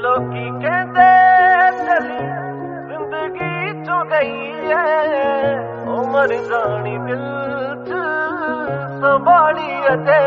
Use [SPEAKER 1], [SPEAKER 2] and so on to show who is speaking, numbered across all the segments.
[SPEAKER 1] ਲੋਕੀ ਕਹਿੰਦੇ ਚਲੀ ਜ਼ਿੰਦਗੀ ਚੋਂ ਗਈ ਐ ਉਮਰ ਜਾਣੀ ਦਿਲ ਚ ਸੰਭਾਲੀ ਅਤੇ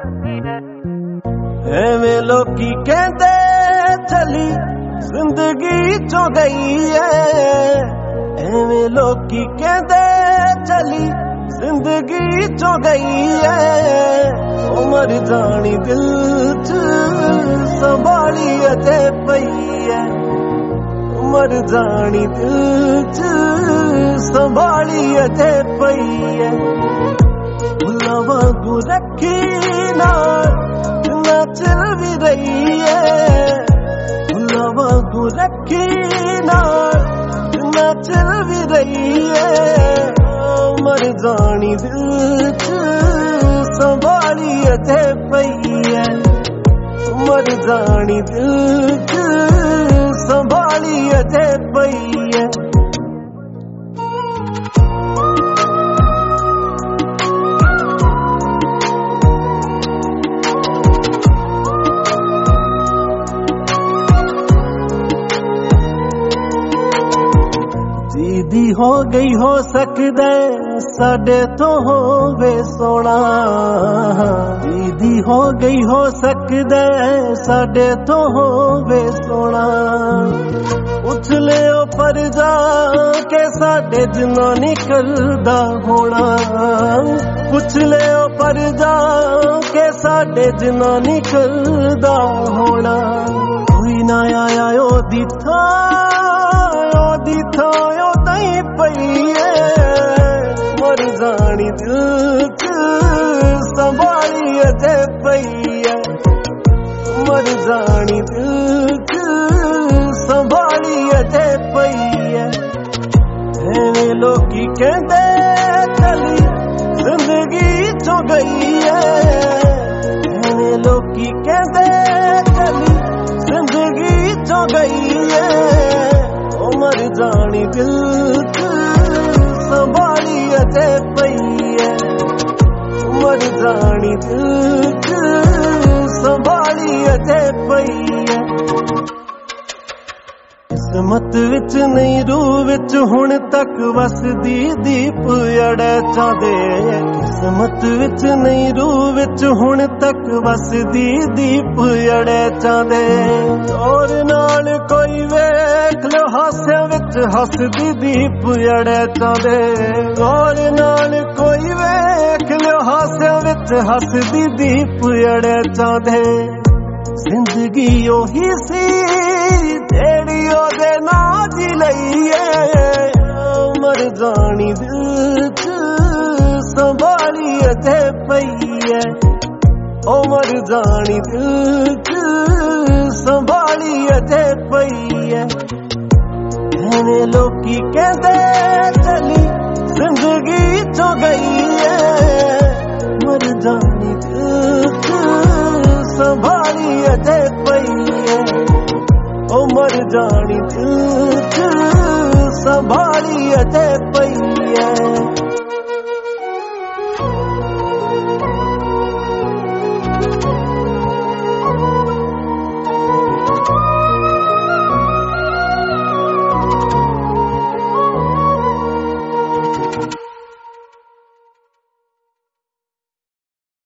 [SPEAKER 1] ਐਵੇਂ ਲੋਕੀ ਕਹਿੰਦੇ ਚਲੀ ਜ਼ਿੰਦਗੀ ਚੋਂ ਗਈ ਐ ਐਵੇਂ ਲੋਕੀ ਕਹਿੰਦੇ ਚਲੀ ਜ਼ਿੰਦਗੀ ਚੋਂ ਗਈ ਐ ਉਮਰ ਜਾਣੀ ਦਿਲ ਚ ਸੰਭਾਲੀ ਅਤੇ ਪਈ ਐ ਉਮਰ ਜਾਣੀ ਦਿਲ ਚ ਸੰਭਾਲੀ ਅਤੇ ਪਈ ਐ ਫੁੱਲਾਂ ਵਾਂਗੂ ਰੱਖੀ ਨਾਲ ਜਿੰਨਾ ਚਿਰ ਵੀ ਰਹੀ ਐ ਫੁੱਲਾਂ ਵਾਂਗੂ ਰੱਖੀ ਨਾਲ ਜਿੰਨਾ ਚਿਰ ਵੀ ਰਹੀ ਐ ਉਮਰ ਜਾਣੀ ਦਿਲ ਚ ਸੰਭਾਲੀ ਅਤੇ ਪਈ ਐ ਉਮਰ ਜਾਣੀ ਦਿਲ ਚ ਸੰਭਾਲੀ ਅਤੇ ਪਈ ਐ जीदी हो गई हो सकदा साडे तो होवे सोना जीदी हो गई हो सकदा साडे तो होवे सोना उछले पर जा के साडे जिन्ना निकलदा होना उछले पर जा के साडे जिन्ना निकलदा होना कोई ना आया ओदी था ताई पई मर जानी दिल च संभाली अते पई मर जानी दिल च संभाली अते पई ऐवें लोकी कहंदे चली जिंदगी चों गई ऐवें लोकी कहंदे चली जिंदगी चों गई उमर जानी दिल च संभाली अते पई उमर जानी दिल च संभाली अते पई किस्मत विच नहीं रूह विच हुण तक वसदी दीप अड़े चांदे किस्मत विच नहीं रूह विच हुण तक वसदी दीप अड़े चांदे और नाल कोई वेख लो हास्या विच हसदी दीप अड़े चांदे और नाल कोई वेख लो हास्या विच हसदी दीप अड़े चांदे जिंदगी ओही सी जेड़ी ओदे नाल जी लई उमर जानी दिल च संभाली अते पई उमर जानी दिल च संभाली अते पई ऐवें लोकी कहंदे चली जिंदगी चों गई मर जानी दिल